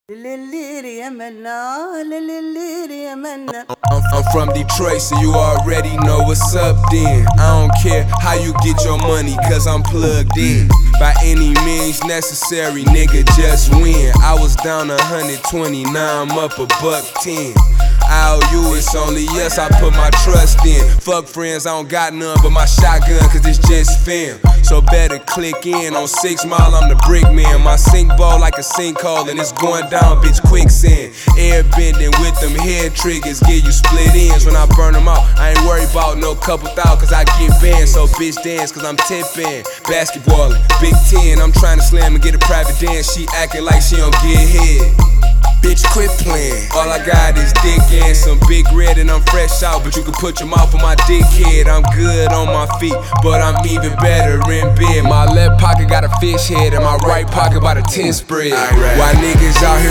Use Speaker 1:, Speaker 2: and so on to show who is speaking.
Speaker 1: I'm from Detroit, so you already know what's up then. I don't care how you get your money, cause I'm plugged in. By any means necessary, nigga, just win. I was down 120, now I'm up $110. IOU, it's only us, I put my trust in. Fuck friends, I don't got none but my shotgun, cause it's just fam. So better click in. On 6 Mile, I'm the brick man. My sink ball like a sinkhole, and it's going down, bitch, quicksand. Air bending with them head triggers, give you split ends. When I burn them out, I ain't worried about no couple thou, cause I get banned. So bitch dance, cause I'm tipping. Basketballin', Big Ten, I'm trying to slam and get a private dance. She acting like she don't get head. Bitch, quit playing. All I got is dick and some big red, and I'm fresh out, but you can put your mouth on my dickhead. I'm good on my feet, but I'm even better in bed. My left pocket got a fish head, and my right pocket about a 10 spread. Why niggas out here